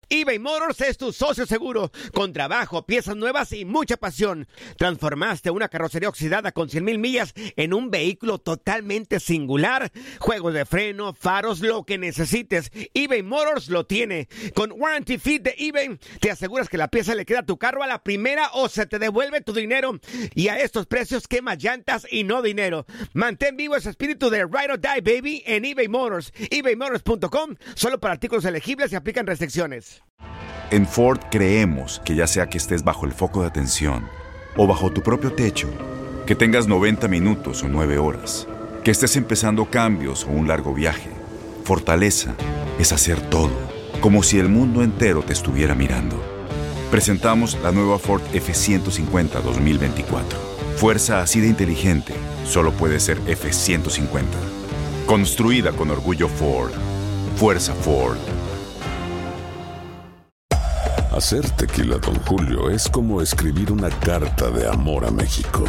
eBay Motors es tu socio seguro. Con trabajo, piezas nuevas y mucha pasión. Transformaste una carrocería oxidada con 100,000 millas en un vehículo totalmente singular. Juegos de freno, faros, lo que necesites, eBay Motors lo tiene. Con Warranty Fit de eBay, te aseguras que la pieza le queda a tu carro a la primera o se te devuelve tu dinero. Y a estos precios, quema llantas y no dinero. Mantén vivo ese espíritu de Ride or Die, baby, en eBay Motors. ebaymotors.com, solo para artículos elegibles y aplican restricciones. En Ford creemos que ya sea que estés bajo el foco de atención o bajo tu propio techo, que tengas 90 minutos o 9 horas, que estés empezando cambios o un largo viaje, fortaleza es hacer todo, como si el mundo entero te estuviera mirando. Presentamos la nueva Ford F-150 2024. Fuerza así de inteligente solo puede ser F-150. Construida con orgullo Ford. Fuerza Ford. Hacer tequila Don Julio es como escribir una carta de amor a México.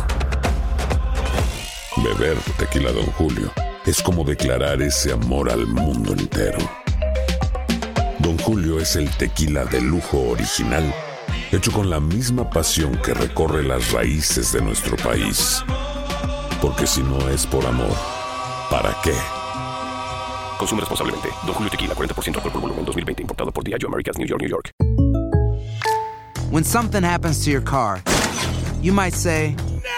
Beber tequila Don Julio es como declarar ese amor al mundo entero. Don Julio es el tequila de lujo original, hecho con la misma pasión que recorre las raíces de nuestro país. Porque si no es por amor, ¿para qué? Consume responsablemente. Don Julio Tequila, 40% alcohol por volumen, 2020. Importado por Diageo Americas, New York, New York. When something happens to your car, you might say,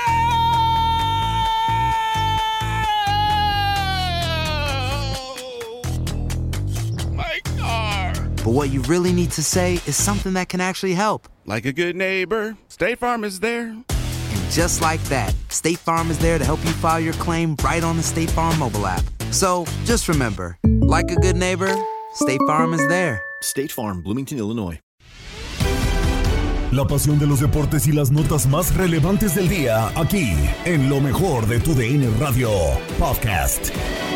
but what you really need to say is something that can actually help. Like a good neighbor, State Farm is there. And just like that, State Farm is there to help you file your claim right on the State Farm mobile app. So just remember, like a good neighbor, State Farm is there. State Farm, Bloomington, Illinois. La pasión de los deportes y las notas más relevantes del día, aquí, en lo mejor de tu DN Radio Podcast.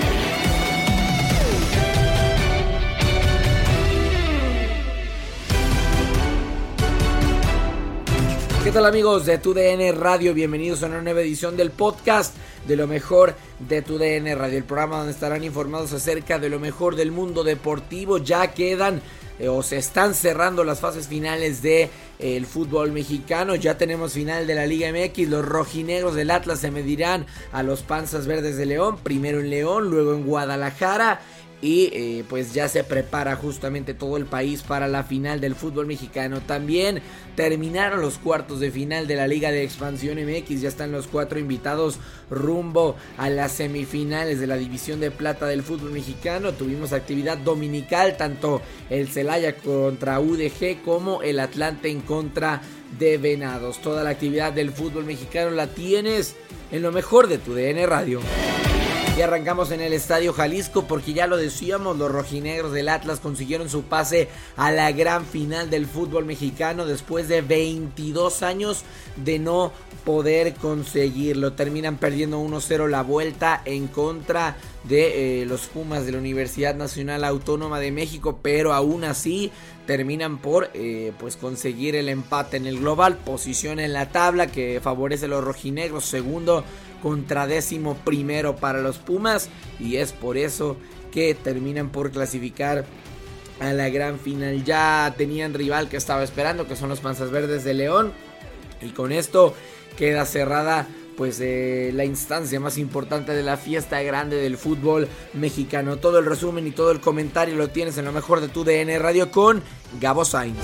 ¿Qué tal, amigos de TUDN Radio? Bienvenidos a una nueva edición del podcast de lo mejor de TUDN Radio, el programa donde estarán informados acerca de lo mejor del mundo deportivo. Ya quedan o se están cerrando las fases finales de el fútbol mexicano. Ya tenemos final de la Liga MX. Los rojinegros del Atlas se medirán a los Panzas Verdes de León, primero en León, luego en Guadalajara. Y pues ya se prepara justamente todo el país para la final del fútbol mexicano. También terminaron los cuartos de final de la Liga de Expansión MX. Ya están los 4 invitados rumbo a las semifinales de la División de Plata del fútbol mexicano. Tuvimos actividad dominical, tanto el Celaya contra UDG como el Atlante en contra de Venados. Toda la actividad del fútbol mexicano la tienes en lo mejor de TUDN Radio. Y arrancamos en el Estadio Jalisco porque ya lo decíamos, los rojinegros del Atlas consiguieron su pase a la gran final del fútbol mexicano después de 22 años de no poder conseguirlo. Terminan perdiendo 1-0 la vuelta en contra de los Pumas de la Universidad Nacional Autónoma de México, pero aún así terminan por pues conseguir el empate en el global, posición en la tabla que favorece a los rojinegros, segundo contra 11º para los Pumas, y es por eso que terminan por clasificar a la gran final. Ya tenían rival que estaba esperando, que son los Panzas Verdes de León, y con esto queda cerrada pues la instancia más importante de la fiesta grande del fútbol mexicano. Todo el resumen y todo el comentario lo tienes en lo mejor de TUDN Radio con Gabo Sainz.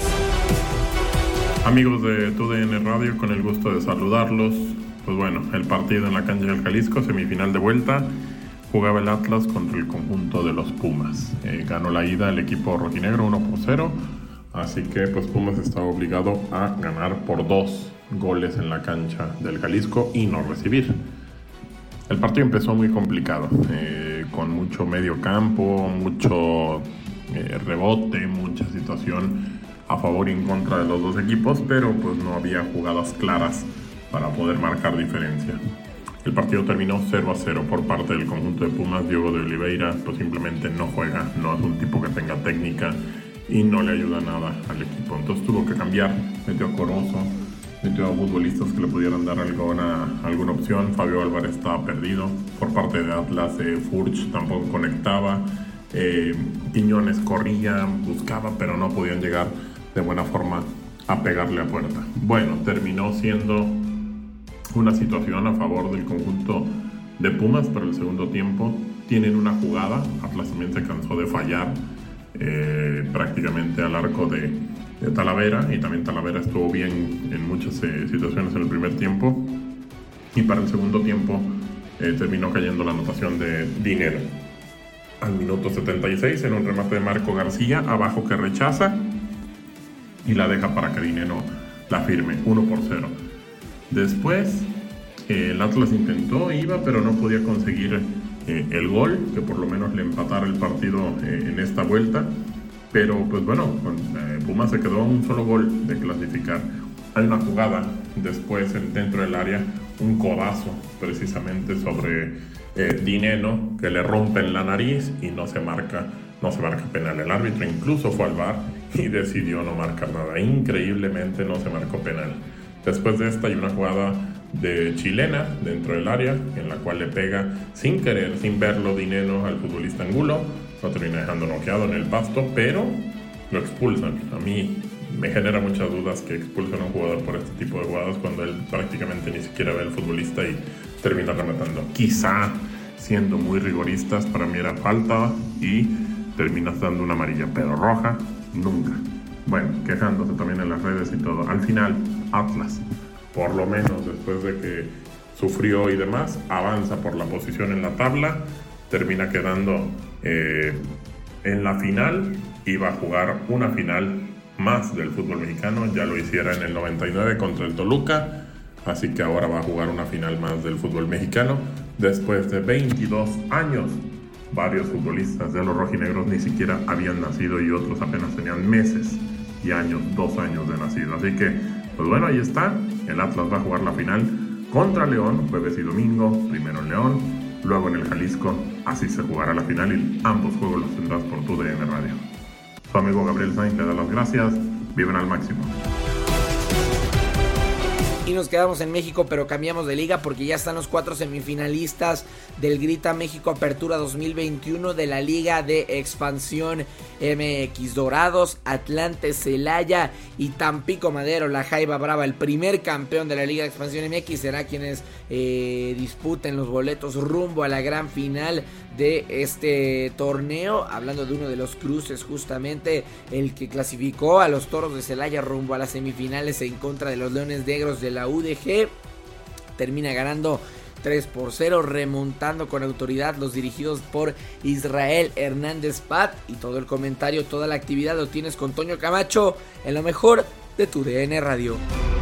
Amigos de TUDN Radio, con el gusto de saludarlos. Pues bueno, el partido en la cancha del Jalisco, semifinal de vuelta, jugaba el Atlas contra el conjunto de los Pumas. Ganó la ida el equipo rojinegro 1-0, así que pues Pumas estaba obligado a ganar por 2 goles en la cancha del Jalisco y no recibir. El partido empezó muy complicado, con mucho medio campo, mucho rebote, mucha situación a favor y en contra de los dos equipos, pero pues no había jugadas claras para poder marcar diferencia. El partido terminó 0-0 por parte del conjunto de Pumas. Diogo de Oliveira pues simplemente no juega, no es un tipo que tenga técnica y no le ayuda nada al equipo. Entonces tuvo que cambiar, metió a Corozo, metió a futbolistas que le pudieran dar alguna opción. Fabio Álvarez estaba perdido. Por parte de Atlas, Furch tampoco conectaba. Quiñones corría, buscaba, pero no podían llegar de buena forma a pegarle a puerta. Bueno, terminó siendo una situación a favor del conjunto de Pumas, pero el segundo tiempo tienen una jugada. Atlas también se cansó de fallar prácticamente al arco de Talavera, y también Talavera estuvo bien en muchas situaciones en el primer tiempo, y para el segundo tiempo terminó cayendo la anotación de Dinero al minuto 76 en un remate de Marco García abajo, que rechaza y la deja para que Dinero la firme 1-0. Después el Atlas intentó, iba, pero no podía conseguir el gol que por lo menos le empatara el partido en esta vuelta. Pero pues bueno, Pumas se quedó a un solo gol de clasificar. Hay una jugada después dentro del área, un codazo precisamente sobre Dineno, que le rompen la nariz y no se marca penal. El árbitro incluso fue al VAR y decidió no marcar nada. Increíblemente no se marcó penal. Después de esta hay una jugada de chilena dentro del área, en la cual le pega sin querer, sin verlo, Dineno al futbolista Angulo. Lo termina dejando noqueado en el pasto, pero lo expulsan. A mí me genera muchas dudas que expulsen a un jugador por este tipo de jugadas cuando él prácticamente ni siquiera ve al futbolista y termina rematando. Quizá, siendo muy rigoristas, para mí era falta y terminas dando una amarilla, pero roja nunca. Bueno, quejándose también en las redes y todo. Al final, Atlas, por lo menos después de que sufrió y demás, avanza por la posición en la tabla, termina quedando en la final. Iba a jugar una final más del fútbol mexicano, ya lo hiciera en el 99 contra el Toluca, así que ahora va a jugar una final más del fútbol mexicano después de 22 años. Varios futbolistas de los rojinegros ni siquiera habían nacido y otros apenas tenían meses y años, 2 años de nacido. Así que, pues bueno, ahí está. El Atlas va a jugar la final contra León, jueves y domingo, primero en León, luego en el Jalisco. Así se jugará la final y ambos juegos los tendrás por tu DN Radio. Su amigo Gabriel Sainz le da las gracias. Viven al máximo. Y nos quedamos en México, pero cambiamos de liga porque ya están los 4 semifinalistas del Grita México Apertura 2021 de la Liga de Expansión MX. Dorados, Atlante, Celaya y Tampico Madero, la Jaiba Brava, el primer campeón de la Liga de Expansión MX, será quienes disputen los boletos rumbo a la gran final de este torneo. Hablando de uno de los cruces, justamente el que clasificó a los Toros de Celaya rumbo a las semifinales en contra de los Leones Negros de la UDG, termina ganando 3-0, remontando con autoridad los dirigidos por Israel Hernández Pat. Y todo el comentario, toda la actividad lo tienes con Toño Camacho en lo mejor de tu DN Radio.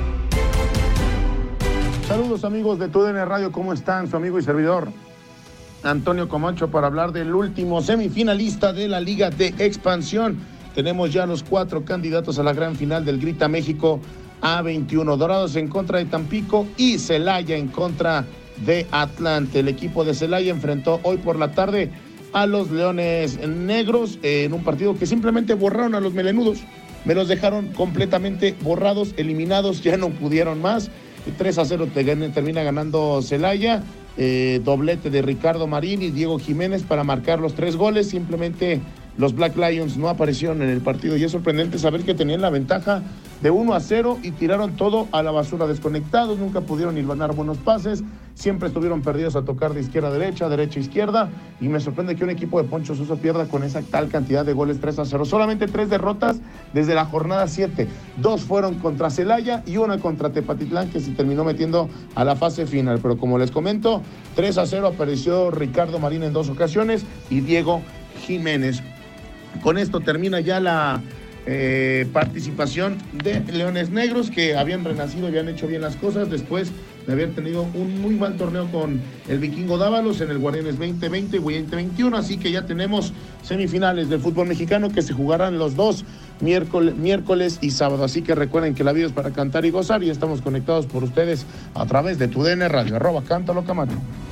Saludos amigos de tu DN Radio, ¿cómo están? Su amigo y servidor Antonio Camacho para hablar del último semifinalista de la Liga de Expansión. Tenemos ya los 4 candidatos a la gran final del Grita México A21. Dorados en contra de Tampico y Celaya en contra de Atlante. El equipo de Celaya enfrentó hoy por la tarde a los Leones Negros en un partido que simplemente borraron a los melenudos. Me los dejaron completamente borrados, eliminados, ya no pudieron más. 3-0 termina ganando Celaya. Doblete de Ricardo Marín y Diego Jiménez para marcar los 3 goles. Simplemente los Black Lions no aparecieron en el partido y es sorprendente saber que tenían la ventaja de 1-0 y tiraron todo a la basura, desconectados, nunca pudieron hilvanar buenos pases, siempre estuvieron perdidos a tocar de izquierda a derecha, derecha a izquierda, y me sorprende que un equipo de Poncho Sosa pierda con esa tal cantidad de goles, 3-0. Solamente 3 derrotas desde la jornada 7, 2 fueron contra Celaya y 1 contra Tepatitlán, que se terminó metiendo a la fase final, pero como les comento, 3-0 apareció Ricardo Marín en 2 ocasiones y Diego Jiménez. Con esto termina ya la participación de Leones Negros, que habían renacido, habían hecho bien las cosas después de haber tenido un muy mal torneo con el Vikingo Dávalos en el Guardianes 2020 y 2021, así que ya tenemos semifinales del fútbol mexicano que se jugarán los 2 miércoles y sábado, así que recuerden que la vida es para cantar y gozar y estamos conectados por ustedes a través de tu DN Radio, @cántalo Camacho.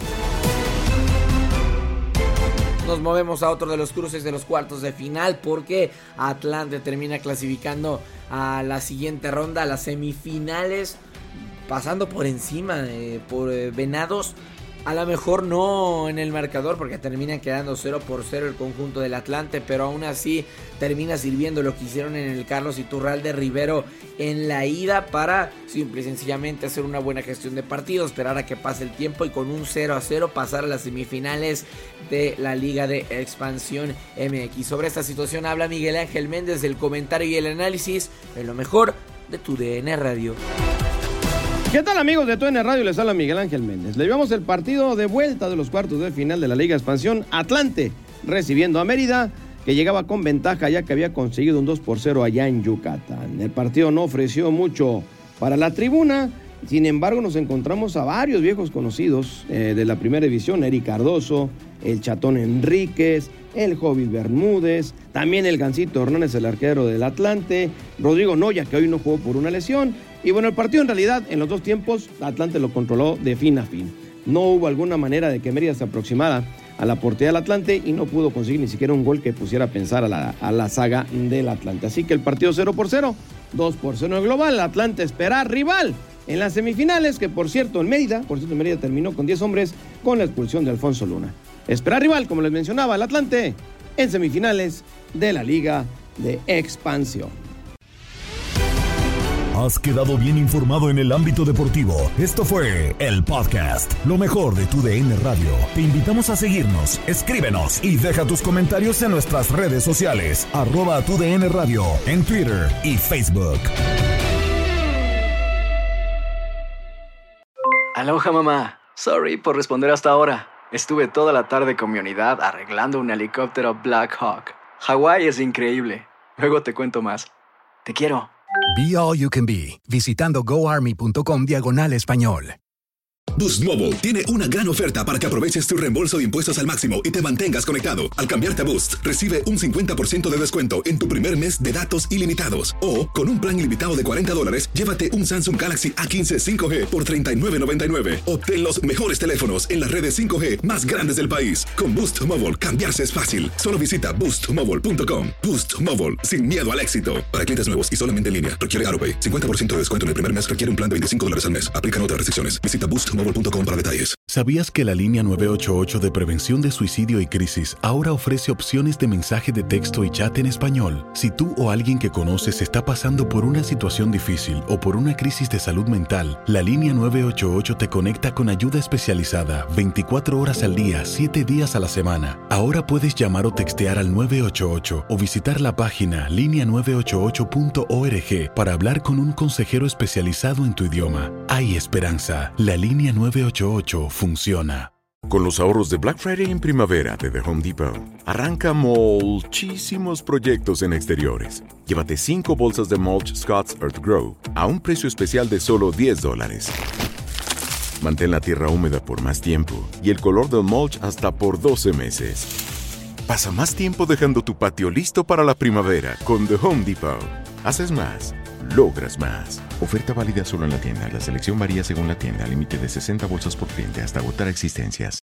Nos movemos a otro de los cruces de los cuartos de final porque Atlante termina clasificando a la siguiente ronda, a las semifinales, pasando por encima por Venados A lo mejor no en el marcador porque termina quedando 0-0 el conjunto del Atlante, pero aún así termina sirviendo lo que hicieron en el Carlos Iturralde Rivero en la ida para simple y sencillamente hacer una buena gestión de partido, esperar a que pase el tiempo y con un 0-0 pasar a las semifinales de la Liga de Expansión MX. Sobre esta situación habla Miguel Ángel Méndez del comentario y el análisis en lo mejor de TUDN Radio. ¿Qué tal, amigos de TUDN Radio? Les habla Miguel Ángel Méndez. Le llevamos el partido de vuelta de los cuartos de final de la Liga Expansión. Atlante recibiendo a Mérida, que llegaba con ventaja ya que había conseguido un 2-0 allá en Yucatán. El partido no ofreció mucho para la tribuna. Sin embargo, nos encontramos a varios viejos conocidos de la primera división. Eric Cardoso, el Chatón Enríquez, el Jovis Bermúdez, también el Gancito Hernández, el arquero del Atlante, Rodrigo Noya, que hoy no jugó por una lesión. Y bueno, el partido en realidad, en los dos tiempos, Atlante lo controló de fin a fin. No hubo alguna manera de que Mérida se aproximara a la portería del Atlante y no pudo conseguir ni siquiera un gol que pusiera a pensar a la saga del Atlante. Así que el partido 0-0, 2-0 en el global. El Atlante espera rival en las semifinales, que por cierto en Mérida terminó con 10 hombres con la expulsión de Alfonso Luna. Espera rival, como les mencionaba, el Atlante en semifinales de la Liga de Expansión. Has quedado bien informado en el ámbito deportivo. Esto fue el podcast, lo mejor de TUDN Radio. Te invitamos a seguirnos, escríbenos y deja tus comentarios en nuestras redes sociales, @TUDN Radio, en Twitter y Facebook. Aloha, mamá. Sorry por responder hasta ahora. Estuve toda la tarde con mi unidad arreglando un helicóptero Black Hawk. Hawái es increíble. Luego te cuento más. Te quiero. Be All You Can Be, visitando goarmy.com/español. Boost Mobile tiene una gran oferta para que aproveches tu reembolso de impuestos al máximo y te mantengas conectado. Al cambiarte a Boost, recibe un 50% de descuento en tu primer mes de datos ilimitados. O, con un plan ilimitado de $40, llévate un Samsung Galaxy A15 5G por $39.99. Obtén los mejores teléfonos en las redes 5G más grandes del país. Con Boost Mobile, cambiarse es fácil. Solo visita boostmobile.com. Boost Mobile, sin miedo al éxito. Para clientes nuevos y solamente en línea, requiere AutoPay. 50% de descuento en el primer mes requiere un plan de $25 al mes. Aplican otras restricciones. Visita boostmobile.com para detalles. ¿Sabías que la línea 988 de prevención de suicidio y crisis ahora ofrece opciones de mensaje de texto y chat en español? Si tú o alguien que conoces está pasando por una situación difícil o por una crisis de salud mental, la línea 988 te conecta con ayuda especializada 24 horas al día, 7 días a la semana. Ahora puedes llamar o textear al 988 o visitar la página linea988.org para hablar con un consejero especializado en tu idioma. Hay esperanza. La línea 988 funciona. Con los ahorros de Black Friday en primavera de The Home Depot, arranca muchísimos proyectos en exteriores. Llévate 5 bolsas de mulch Scott's Earth Grow a un precio especial de solo $10. Mantén la tierra húmeda por más tiempo y el color del mulch hasta por 12 meses. Pasa más tiempo dejando tu patio listo para la primavera con The Home Depot. Haces más, logras más. Oferta válida solo en la tienda. La selección varía según la tienda. Límite de 60 bolsas por cliente hasta agotar existencias.